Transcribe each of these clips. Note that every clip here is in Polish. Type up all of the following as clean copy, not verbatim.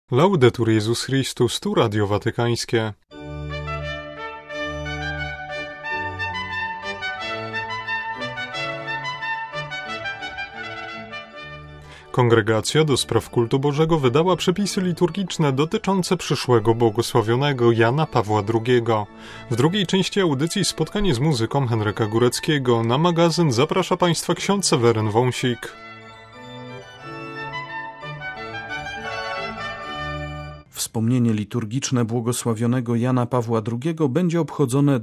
Laudetur Jezus Chrystus, tu Radio Watykańskie. Kongregacja do Spraw Kultu Bożego wydała przepisy liturgiczne dotyczące przyszłego błogosławionego Jana Pawła II. W drugiej części audycji spotkanie z muzyką Henryka Góreckiego. Na magazyn zaprasza Państwa ksiądz Seweryn Wąsik. Wspomnienie liturgiczne błogosławionego Jana Pawła II będzie obchodzone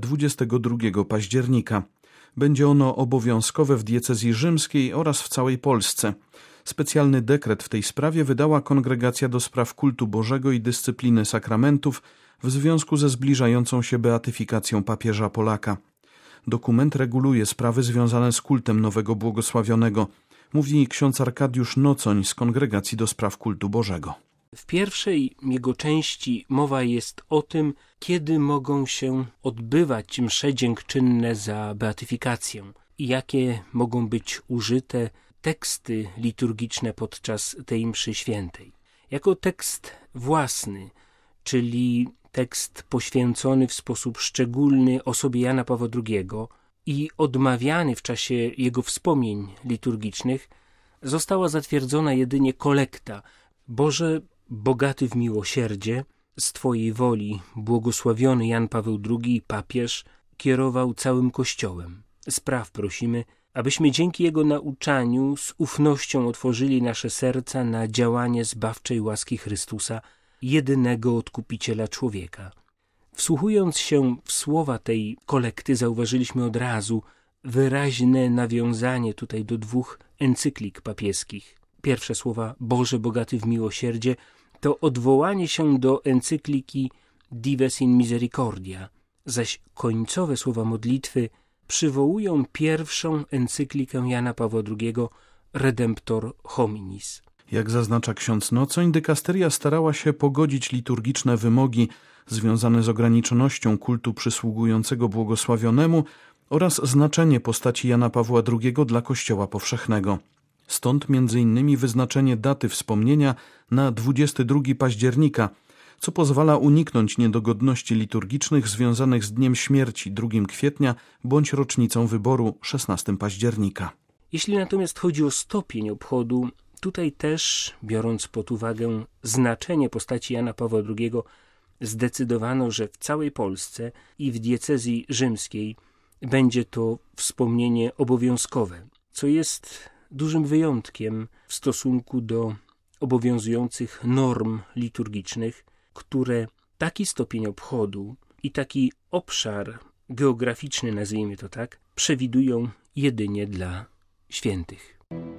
22 października. Będzie ono obowiązkowe w diecezji rzymskiej oraz w całej Polsce. Specjalny dekret w tej sprawie wydała Kongregacja do Spraw Kultu Bożego i Dyscypliny Sakramentów w związku ze zbliżającą się beatyfikacją papieża Polaka. Dokument reguluje sprawy związane z kultem nowego błogosławionego, mówi ksiądz Arkadiusz Nocoń z Kongregacji do Spraw Kultu Bożego. W pierwszej jego części mowa jest o tym, kiedy mogą się odbywać msze dziękczynne za beatyfikację i jakie mogą być użyte teksty liturgiczne podczas tej mszy świętej. Jako tekst własny, czyli tekst poświęcony w sposób szczególny osobie Jana Pawła II i odmawiany w czasie jego wspomnień liturgicznych, została zatwierdzona jedynie kolekta: Boże, bogaty w miłosierdzie, z Twojej woli błogosławiony Jan Paweł II, papież, kierował całym Kościołem. Spraw prosimy, abyśmy dzięki jego nauczaniu z ufnością otworzyli nasze serca na działanie zbawczej łaski Chrystusa, jedynego Odkupiciela człowieka. Wsłuchując się w słowa tej kolekty, zauważyliśmy od razu wyraźne nawiązanie tutaj do dwóch encyklik papieskich. Pierwsze słowa Boże bogaty w miłosierdzie to odwołanie się do encykliki Dives in Misericordia, zaś końcowe słowa modlitwy przywołują pierwszą encyklikę Jana Pawła II Redemptor Hominis. Jak zaznacza ksiądz Nocoń, dykasteria starała się pogodzić liturgiczne wymogi związane z ograniczonością kultu przysługującego błogosławionemu oraz znaczenie postaci Jana Pawła II dla Kościoła powszechnego. Stąd m.in. wyznaczenie daty wspomnienia na 22 października, co pozwala uniknąć niedogodności liturgicznych związanych z dniem śmierci 2 kwietnia bądź rocznicą wyboru 16 października. Jeśli natomiast chodzi o stopień obchodu, tutaj też, biorąc pod uwagę znaczenie postaci Jana Pawła II, zdecydowano, że w całej Polsce i w diecezji rzymskiej będzie to wspomnienie obowiązkowe, co jest dużym wyjątkiem w stosunku do obowiązujących norm liturgicznych, które taki stopień obchodu i taki obszar geograficzny, nazwijmy to tak, przewidują jedynie dla świętych.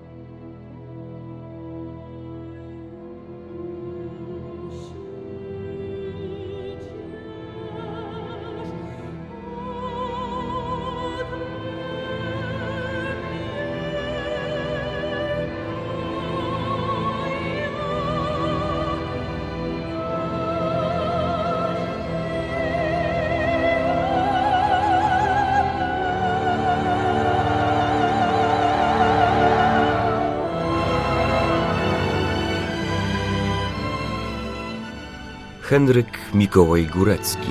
Henryk Mikołaj Górecki,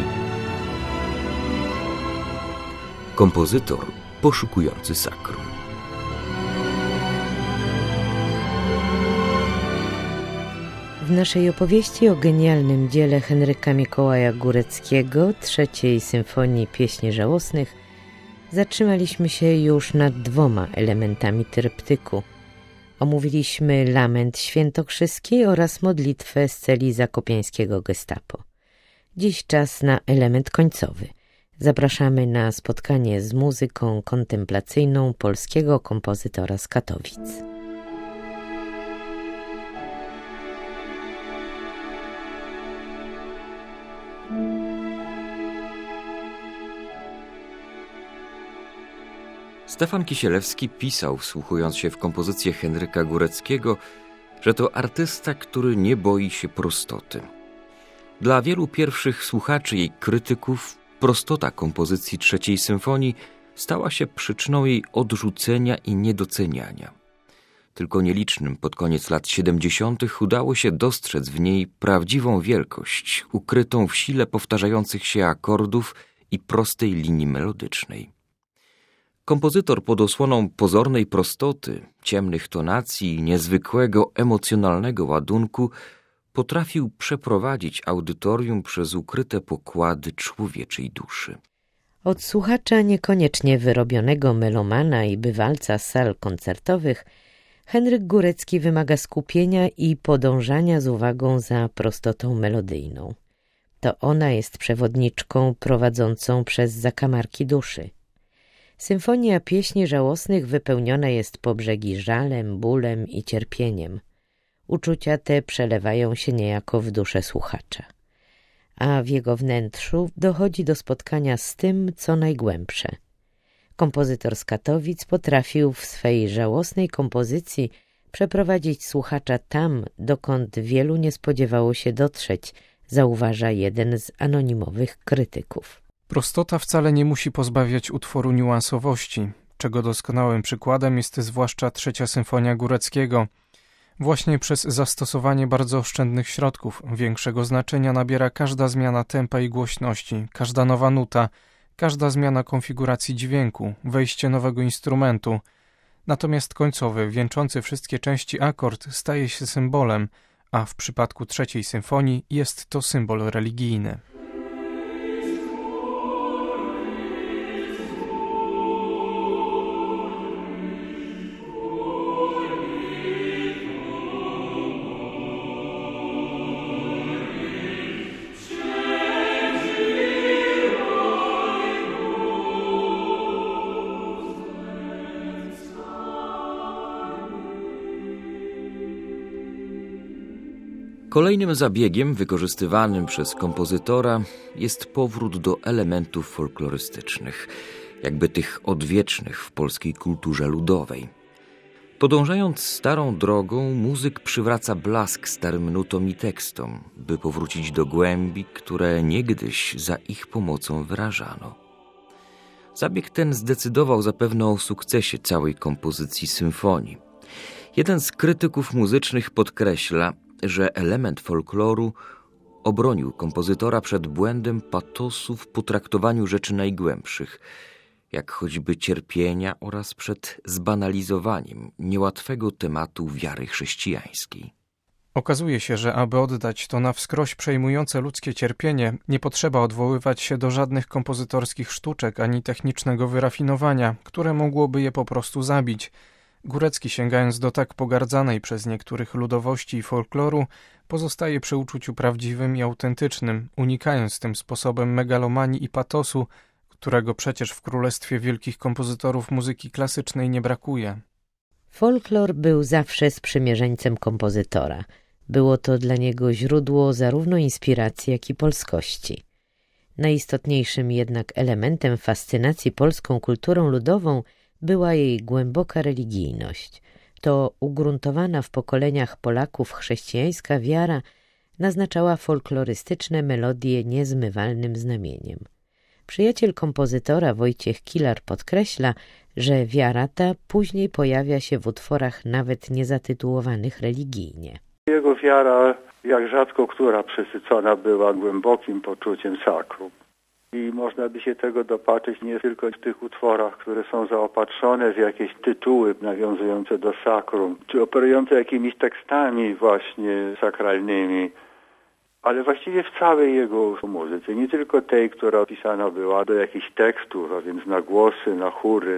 kompozytor poszukujący sakrum. W naszej opowieści o genialnym dziele Henryka Mikołaja Góreckiego, trzeciej symfonii pieśni żałosnych, zatrzymaliśmy się już nad 2 elementami tryptyku. Omówiliśmy lament świętokrzyski oraz modlitwę z celi zakopiańskiego gestapo. Dziś czas na element końcowy. Zapraszamy na spotkanie z muzyką kontemplacyjną polskiego kompozytora z Katowic. Stefan Kisielewski pisał, wsłuchując się w kompozycję Henryka Góreckiego, że to artysta, który nie boi się prostoty. Dla wielu pierwszych słuchaczy i krytyków prostota kompozycji trzeciej symfonii stała się przyczyną jej odrzucenia i niedoceniania. Tylko nielicznym pod koniec lat 70. udało się dostrzec w niej prawdziwą wielkość, ukrytą w sile powtarzających się akordów i prostej linii melodycznej. Kompozytor pod osłoną pozornej prostoty, ciemnych tonacji i niezwykłego emocjonalnego ładunku potrafił przeprowadzić audytorium przez ukryte pokłady człowieczej duszy. Od słuchacza niekoniecznie wyrobionego melomana i bywalca sal koncertowych Henryk Górecki wymaga skupienia i podążania z uwagą za prostotą melodyjną. To ona jest przewodniczką prowadzącą przez zakamarki duszy. Symfonia pieśni żałosnych wypełniona jest po brzegi żalem, bólem i cierpieniem. Uczucia te przelewają się niejako w duszę słuchacza, a w jego wnętrzu dochodzi do spotkania z tym, co najgłębsze. Kompozytor z Katowic potrafił w swej żałosnej kompozycji przeprowadzić słuchacza tam, dokąd wielu nie spodziewało się dotrzeć, zauważa jeden z anonimowych krytyków. Prostota wcale nie musi pozbawiać utworu niuansowości, czego doskonałym przykładem jest zwłaszcza trzecia symfonia Góreckiego. Właśnie przez zastosowanie bardzo oszczędnych środków większego znaczenia nabiera każda zmiana tempa i głośności, każda nowa nuta, każda zmiana konfiguracji dźwięku, wejście nowego instrumentu. Natomiast końcowy, wieńczący wszystkie części akord staje się symbolem, a w przypadku trzeciej symfonii jest to symbol religijny. Kolejnym zabiegiem wykorzystywanym przez kompozytora jest powrót do elementów folklorystycznych, jakby tych odwiecznych w polskiej kulturze ludowej. Podążając starą drogą, muzyk przywraca blask starym nutom i tekstom, by powrócić do głębi, które niegdyś za ich pomocą wyrażano. Zabieg ten zdecydował zapewne o sukcesie całej kompozycji symfonii. Jeden z krytyków muzycznych podkreśla, że element folkloru obronił kompozytora przed błędem patosu w potraktowaniu rzeczy najgłębszych, jak choćby cierpienia, oraz przed zbanalizowaniem niełatwego tematu wiary chrześcijańskiej. Okazuje się, że aby oddać to na wskroś przejmujące ludzkie cierpienie, nie potrzeba odwoływać się do żadnych kompozytorskich sztuczek ani technicznego wyrafinowania, które mogłoby je po prostu zabić. Górecki, sięgając do tak pogardzanej przez niektórych ludowości i folkloru, pozostaje przy uczuciu prawdziwym i autentycznym, unikając tym sposobem megalomanii i patosu, którego przecież w królestwie wielkich kompozytorów muzyki klasycznej nie brakuje. Folklor był zawsze sprzymierzeńcem kompozytora. Było to dla niego źródło zarówno inspiracji, jak i polskości. Najistotniejszym jednak elementem fascynacji polską kulturą ludową była jej głęboka religijność. To ugruntowana w pokoleniach Polaków chrześcijańska wiara naznaczała folklorystyczne melodie niezmywalnym znamieniem. Przyjaciel kompozytora Wojciech Kilar podkreśla, że wiara ta później pojawia się w utworach nawet niezatytułowanych religijnie. Jego wiara, jak rzadko która, przesycona była głębokim poczuciem sakrum. I można by się tego dopatrzyć nie tylko w tych utworach, które są zaopatrzone w jakieś tytuły nawiązujące do sakrum, czy operujące jakimiś tekstami właśnie sakralnymi, ale właściwie w całej jego muzyce, nie tylko tej, która pisana była do jakichś tekstów, a więc na głosy, na chóry,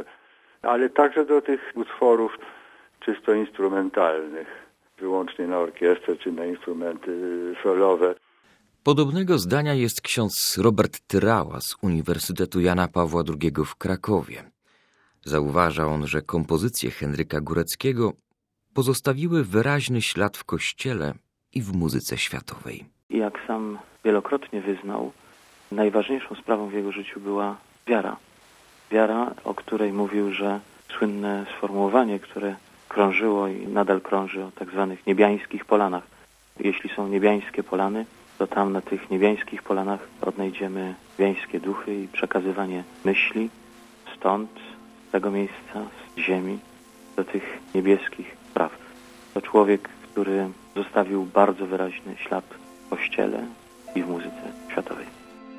ale także do tych utworów czysto instrumentalnych, wyłącznie na orkiestrę czy na instrumenty solowe. Podobnego zdania jest ksiądz Robert Tyrała z Uniwersytetu Jana Pawła II w Krakowie. Zauważa on, że kompozycje Henryka Góreckiego pozostawiły wyraźny ślad w Kościele i w muzyce światowej. Jak sam wielokrotnie wyznał, najważniejszą sprawą w jego życiu była wiara. Wiara, o której mówił, że słynne sformułowanie, które krążyło i nadal krąży o tak zwanych niebiańskich polanach. Jeśli są niebiańskie polany, to tam na tych niebiańskich polanach odnajdziemy niebiańskie duchy i przekazywanie myśli stąd, z tego miejsca, z ziemi, do tych niebieskich spraw. To człowiek, który zostawił bardzo wyraźny ślad w Kościele i w muzyce światowej.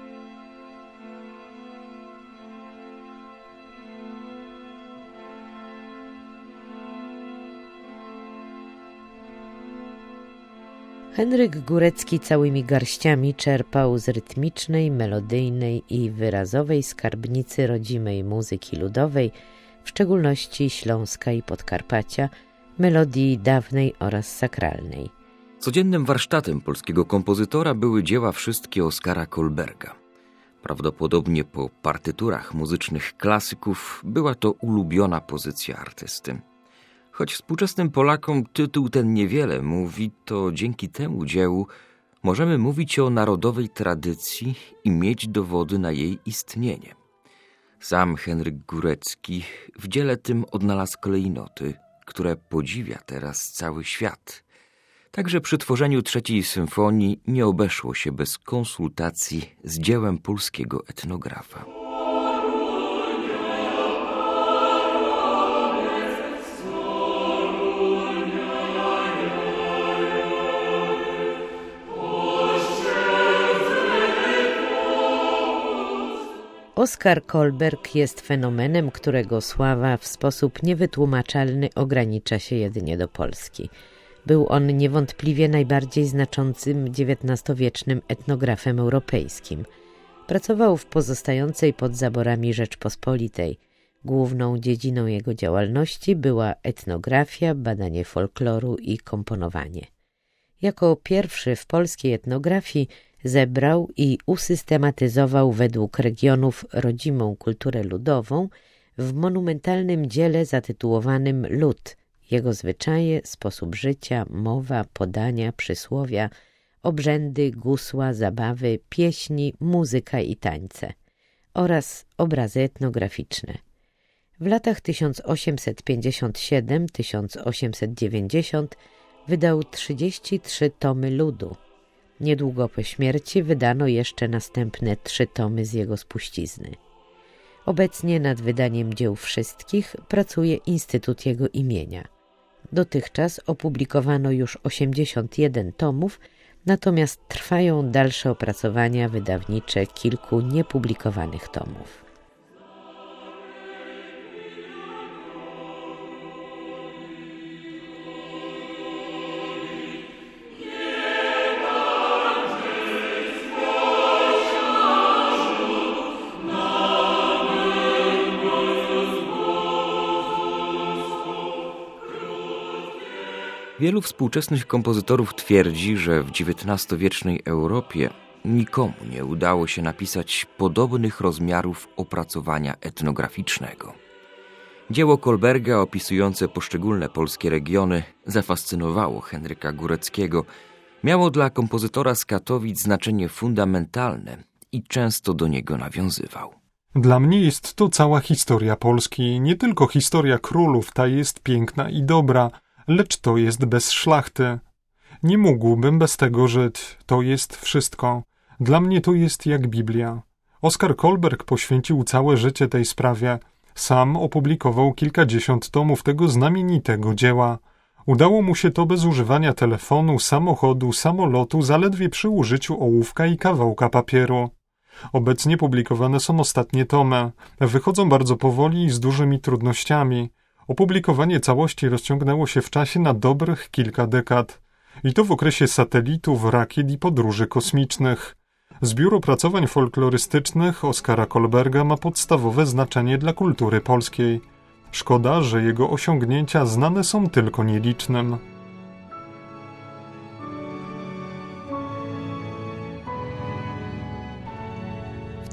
Henryk Górecki całymi garściami czerpał z rytmicznej, melodyjnej i wyrazowej skarbnicy rodzimej muzyki ludowej, w szczególności Śląska i Podkarpacia, melodii dawnej oraz sakralnej. Codziennym warsztatem polskiego kompozytora były dzieła wszystkie Oskara Kolberga. Prawdopodobnie po partyturach muzycznych klasyków była to ulubiona pozycja artysty. Choć współczesnym Polakom tytuł ten niewiele mówi, to dzięki temu dziełu możemy mówić o narodowej tradycji i mieć dowody na jej istnienie. Sam Henryk Górecki w dziele tym odnalazł klejnoty, które podziwia teraz cały świat. Także przy tworzeniu trzeciej symfonii nie obeszło się bez konsultacji z dziełem polskiego etnografa. Oskar Kolberg jest fenomenem, którego sława w sposób niewytłumaczalny ogranicza się jedynie do Polski. Był on niewątpliwie najbardziej znaczącym XIX-wiecznym etnografem europejskim. Pracował w pozostającej pod zaborami Rzeczpospolitej. Główną dziedziną jego działalności była etnografia, badanie folkloru i komponowanie. Jako pierwszy w polskiej etnografii zebrał i usystematyzował według regionów rodzimą kulturę ludową w monumentalnym dziele zatytułowanym Lud, jego zwyczaje, sposób życia, mowa, podania, przysłowia, obrzędy, gusła, zabawy, pieśni, muzyka i tańce oraz obrazy etnograficzne. W latach 1857-1890 wydał 33 tomy ludu. Niedługo po śmierci wydano jeszcze następne 3 tomy z jego spuścizny. Obecnie nad wydaniem dzieł wszystkich pracuje Instytut jego imienia. Dotychczas opublikowano już 81 tomów, natomiast trwają dalsze opracowania wydawnicze kilku niepublikowanych tomów. Wielu współczesnych kompozytorów twierdzi, że w XIX-wiecznej Europie nikomu nie udało się napisać podobnych rozmiarów opracowania etnograficznego. Dzieło Kolberga opisujące poszczególne polskie regiony zafascynowało Henryka Góreckiego. Miało dla kompozytora z Katowic znaczenie fundamentalne i często do niego nawiązywał. Dla mnie jest to cała historia Polski, nie tylko historia królów, ta jest piękna i dobra, lecz to jest bez szlachty. Nie mógłbym bez tego żyć, to jest wszystko. Dla mnie to jest jak Biblia. Oskar Kolberg poświęcił całe życie tej sprawie. Sam opublikował kilkadziesiąt tomów tego znamienitego dzieła. Udało mu się to bez używania telefonu, samochodu, samolotu, zaledwie przy użyciu ołówka i kawałka papieru. Obecnie publikowane są ostatnie tomy. Wychodzą bardzo powoli i z dużymi trudnościami. Opublikowanie całości rozciągnęło się w czasie na dobrych kilka dekad. I to w okresie satelitów, rakiet i podróży kosmicznych. Zbiór opracowań folklorystycznych Oskara Kolberga ma podstawowe znaczenie dla kultury polskiej. Szkoda, że jego osiągnięcia znane są tylko nielicznym. W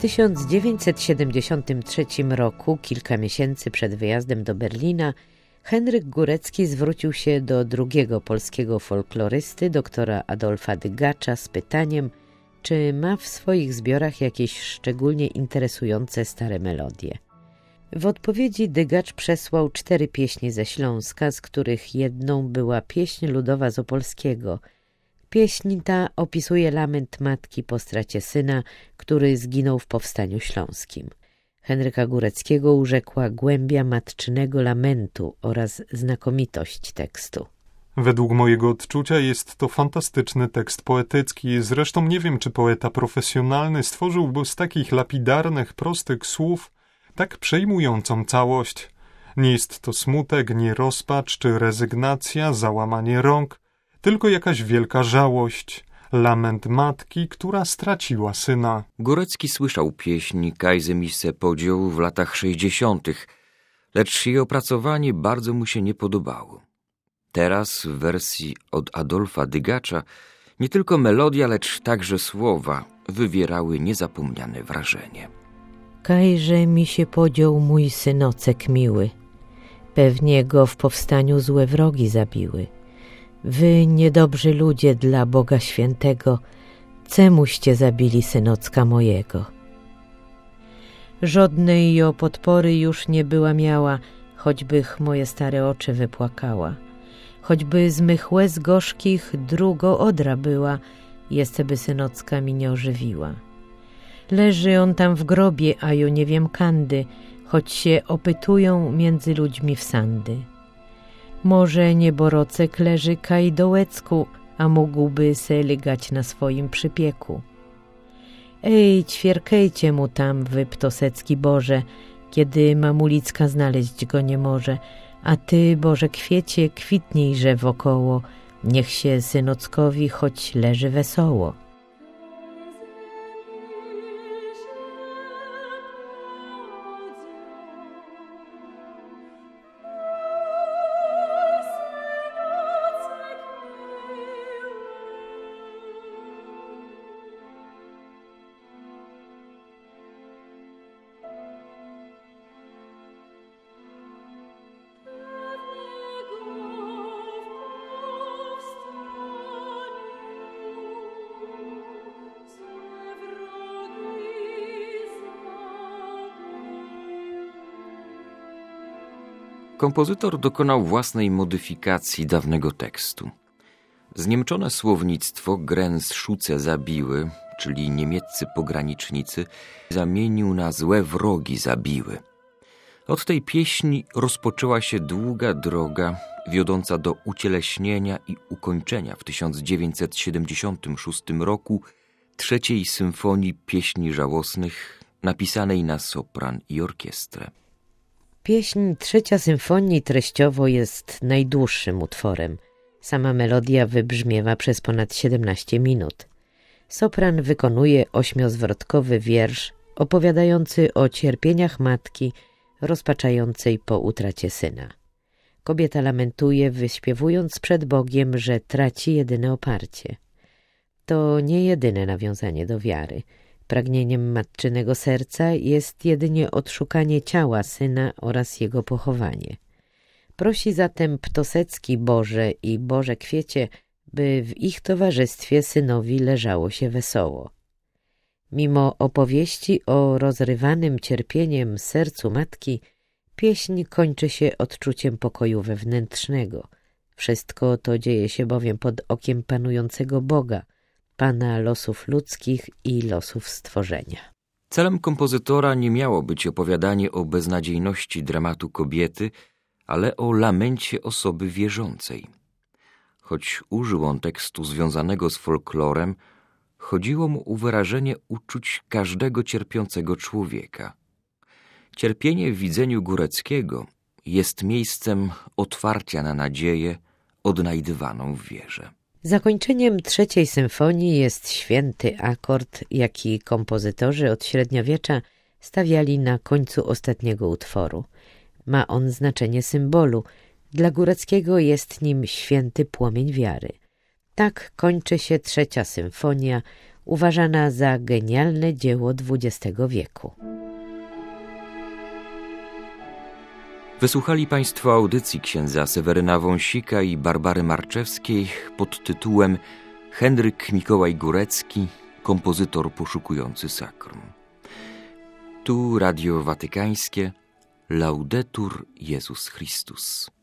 1973 roku, kilka miesięcy przed wyjazdem do Berlina, Henryk Górecki zwrócił się do drugiego polskiego folklorysty, doktora Adolfa Dygacza, z pytaniem, czy ma w swoich zbiorach jakieś szczególnie interesujące stare melodie. W odpowiedzi Dygacz przesłał 4 pieśni ze Śląska, z których jedną była pieśń ludowa z Opolskiego. Pieśń ta opisuje lament matki po stracie syna, który zginął w Powstaniu Śląskim. Henryka Góreckiego urzekła głębia matczynego lamentu oraz znakomitość tekstu. Według mojego odczucia jest to fantastyczny tekst poetycki. Zresztą nie wiem, czy poeta profesjonalny stworzyłby z takich lapidarnych, prostych słów tak przejmującą całość. Nie jest to smutek, nie rozpacz czy rezygnacja, załamanie rąk, tylko jakaś wielka żałość, lament matki, która straciła syna. Górecki słyszał pieśń Kajze mi se podział w latach 60., lecz jej opracowanie bardzo mu się nie podobało. Teraz w wersji od Adolfa Dygacza nie tylko melodia, lecz także słowa wywierały niezapomniane wrażenie. Kajże mi się podział mój synocek miły, pewnie go w powstaniu złe wrogi zabiły. Wy, niedobrzy ludzie dla Boga Świętego, cemuście zabili synocka mojego. Żadnej o podpory już nie była miała, choćbych moje stare oczy wypłakała. Choćby z mych łez gorzkich drugo odra była, jeszcze by synocka mi nie ożywiła. Leży on tam w grobie, a jo nie wiem kandy, choć się opytują między ludźmi w sandy. Może nieborocek leży kaj dołecku, a mógłby se lygać na swoim przypieku. Ej, ćwierkejcie mu tam, wy ptosecki Boże, kiedy mamulicka znaleźć go nie może, a ty, Boże kwiecie, kwitniejże wokoło, niech się synockowi choć leży wesoło. Kompozytor dokonał własnej modyfikacji dawnego tekstu. Zniemczone słownictwo Grenzschütze zabiły, czyli niemieccy pogranicznicy, zamienił na złe wrogi zabiły. Od tej pieśni rozpoczęła się długa droga wiodąca do ucieleśnienia i ukończenia w 1976 roku trzeciej symfonii pieśni żałosnych, napisanej na sopran i orkiestrę. Pieśń Trzecia Symfonii treściowo jest najdłuższym utworem. Sama melodia wybrzmiewa przez ponad 17 minut. Sopran wykonuje 8-zwrotkowy wiersz opowiadający o cierpieniach matki rozpaczającej po utracie syna. Kobieta lamentuje, wyśpiewując przed Bogiem, że traci jedyne oparcie. To nie jedyne nawiązanie do wiary. Pragnieniem matczynego serca jest jedynie odszukanie ciała syna oraz jego pochowanie. Prosi zatem ptosecki Boże i Boże kwiecie, by w ich towarzystwie synowi leżało się wesoło. Mimo opowieści o rozrywanym cierpieniem sercu matki, pieśń kończy się odczuciem pokoju wewnętrznego. Wszystko to dzieje się bowiem pod okiem panującego Boga, Pana losów ludzkich i losów stworzenia. Celem kompozytora nie miało być opowiadanie o beznadziejności dramatu kobiety, ale o lamencie osoby wierzącej. Choć użył on tekstu związanego z folklorem, chodziło mu o wyrażenie uczuć każdego cierpiącego człowieka. Cierpienie w widzeniu Góreckiego jest miejscem otwarcia na nadzieję odnajdywaną w wierze. Zakończeniem Trzeciej Symfonii jest święty akord, jaki kompozytorzy od średniowiecza stawiali na końcu ostatniego utworu. Ma on znaczenie symbolu. Dla Góreckiego jest nim święty płomień wiary. Tak kończy się Trzecia Symfonia, uważana za genialne dzieło XX wieku. Wysłuchali Państwo audycji księdza Seweryna Wąsika i Barbary Marczewskiej pod tytułem Henryk Mikołaj Górecki, kompozytor poszukujący sakrum. Tu Radio Watykańskie, Laudetur Jezus Chrystus.